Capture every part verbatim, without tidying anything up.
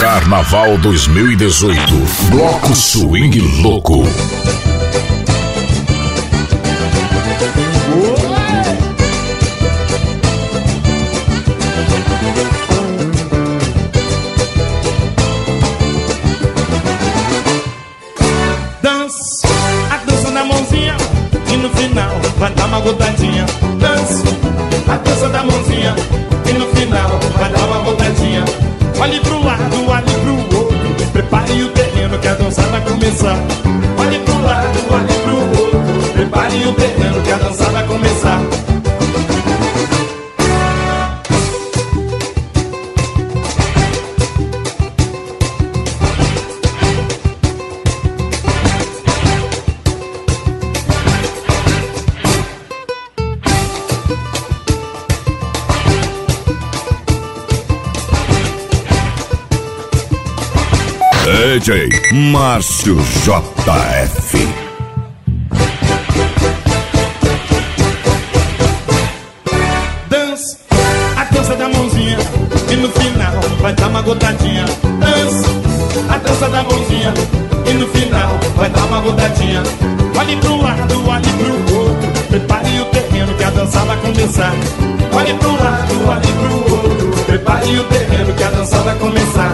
Carnaval dois mil e dezoito. Bloco Swing Louco. Dança, a dança da mãozinha, e no final vai dar uma gotadinha. Dança, a dança da mãozinha, e no final vai dar uma gotadinha. Olhe pro lado, olhe pro outro, prepare o terreno que a dança vai começar. Olhe pro lado, olhe pro outro, prepare o terreno que a dança vai começar. D J Márcio J F. Dança, a dança da mãozinha, e no final vai dar uma gotadinha. Dança, a dança da mãozinha, e no final vai dar uma gotadinha. Olhe pro lado, olhe pro outro, prepare o terreno que a dança vai começar. Olhe pro lado, olhe pro outro, prepare o terreno que a dança vai começar.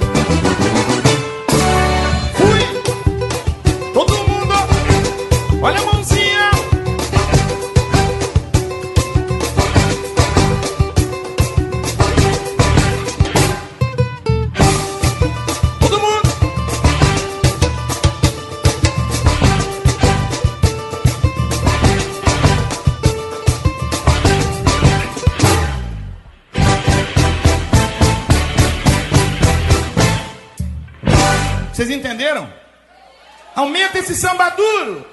Olha a mãozinha. Todo mundo. Vocês entenderam? Aumenta esse samba duro.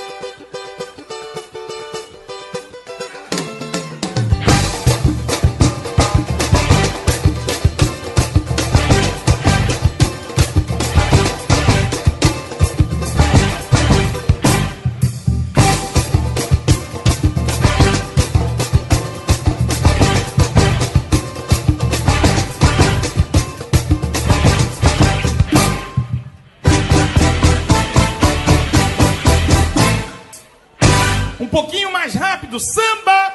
Um pouquinho mais rápido, samba!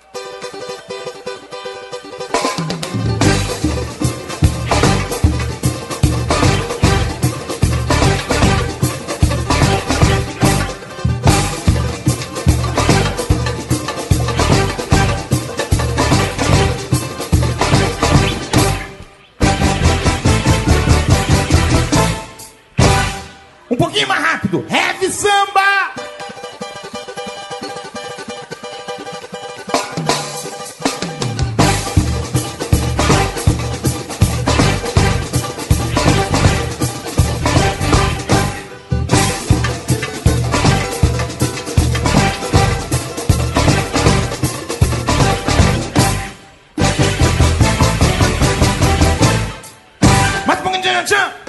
Um pouquinho mais rápido, heavy samba! Mais um pouquinho de tchan.